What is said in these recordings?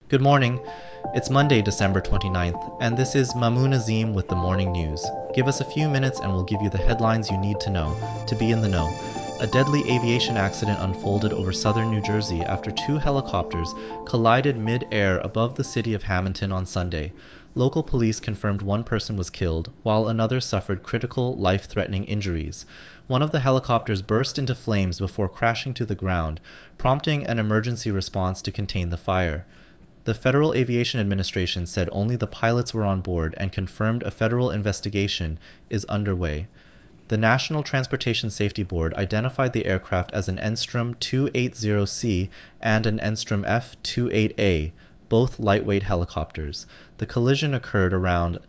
Good morning. It's Monday, December 29th, and this is Mamoon Azim with the morning news. Give us a few minutes and we'll give you the headlines you need to know to be in the know. A deadly aviation accident unfolded over southern New Jersey after two helicopters collided mid-air above the city of Hamilton on Sunday. Local police confirmed one person was killed, while another suffered critical, life-threatening injuries. One of the helicopters burst into flames before crashing to the ground, prompting an emergency response to contain the fire. The Federal Aviation Administration said only the pilots were on board and confirmed a federal investigation is underway. The National Transportation Safety Board identified the aircraft as an Enstrom 280C and an Enstrom F-28A, both lightweight helicopters. The collision occurred around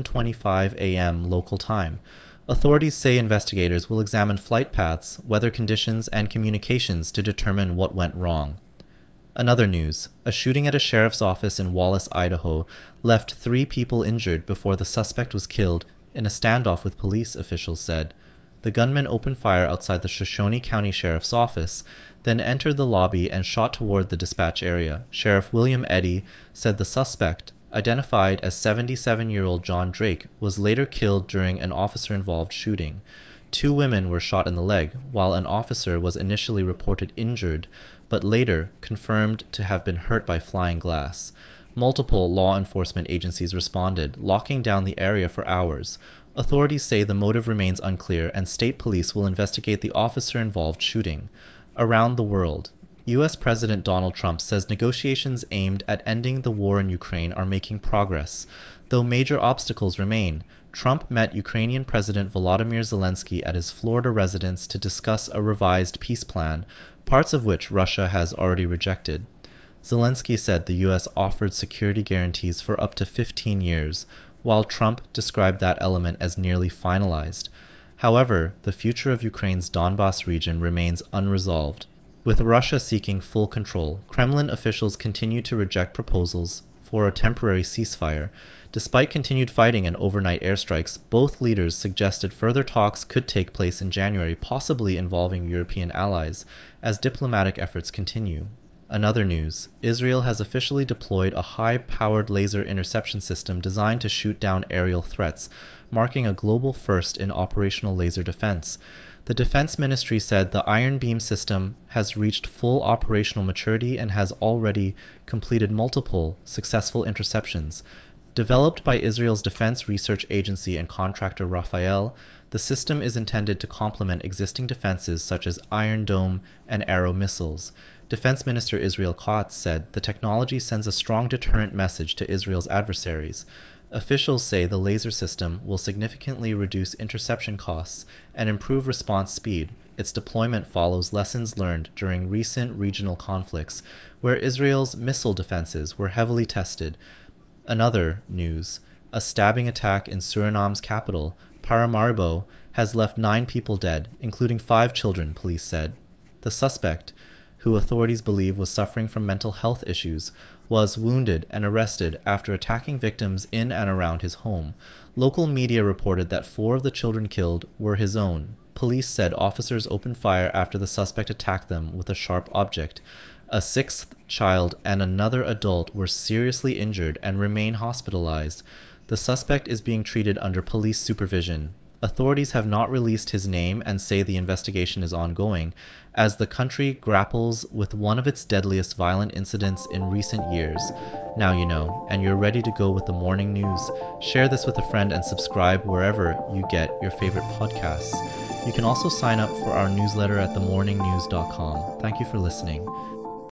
11:25 a.m. local time. Authorities say investigators will examine flight paths, weather conditions, and communications to determine what went wrong. Another news, a shooting at a sheriff's office in Wallace, Idaho, left 3 people injured before the suspect was killed in a standoff with police, officials said. The gunman opened fire outside the Shoshone County Sheriff's Office, then entered the lobby and shot toward the dispatch area. Sheriff William Eddy said the suspect, identified as 77-year-old John Drake, was later killed during an officer-involved shooting. 2 women were shot in the leg, while an officer was initially reported injured, but later confirmed to have been hurt by flying glass. Multiple law enforcement agencies responded, locking down the area for hours. Authorities say the motive remains unclear, and state police will investigate the officer-involved shooting. Around the world, U.S. President Donald Trump says negotiations aimed at ending the war in Ukraine are making progress, though major obstacles remain. Trump met Ukrainian President Volodymyr Zelensky at his Florida residence to discuss a revised peace plan, parts of which Russia has already rejected. Zelensky said the U.S. offered security guarantees for up to 15 years, while Trump described that element as nearly finalized. However, the future of Ukraine's Donbas region remains unresolved. With Russia seeking full control, Kremlin officials continue to reject proposals for a temporary ceasefire. Despite continued fighting and overnight airstrikes, both leaders suggested further talks could take place in January, possibly involving European allies, as diplomatic efforts continue. Another news, Israel has officially deployed a high-powered laser interception system designed to shoot down aerial threats, marking a global first in operational laser defense. The Defense Ministry said the Iron Beam system has reached full operational maturity and has already completed multiple successful interceptions. Developed by Israel's Defense Research Agency and contractor Rafael, the system is intended to complement existing defenses such as Iron Dome and Arrow missiles. Defense Minister Israel Katz said the technology sends a strong deterrent message to Israel's adversaries. Officials say the laser system will significantly reduce interception costs and improve response speed. Its deployment follows lessons learned during recent regional conflicts, where Israel's missile defenses were heavily tested. Another news, a stabbing attack in Suriname's capital, Paramaribo, has left 9 people dead, including 5 children, police said. The suspect, who authorities believe was suffering from mental health issues, was wounded and arrested after attacking victims in and around his home. Local media reported that 4 of the children killed were his own. Police said officers opened fire after the suspect attacked them with a sharp object. A 6th child and another adult were seriously injured and remain hospitalized. The suspect is being treated under police supervision. Authorities have not released his name and say the investigation is ongoing, as the country grapples with one of its deadliest violent incidents in recent years. Now you know, and you're ready to go with the morning news. Share this with a friend and subscribe wherever you get your favorite podcasts. You can also sign up for our newsletter at themorningnews.com. Thank you for listening.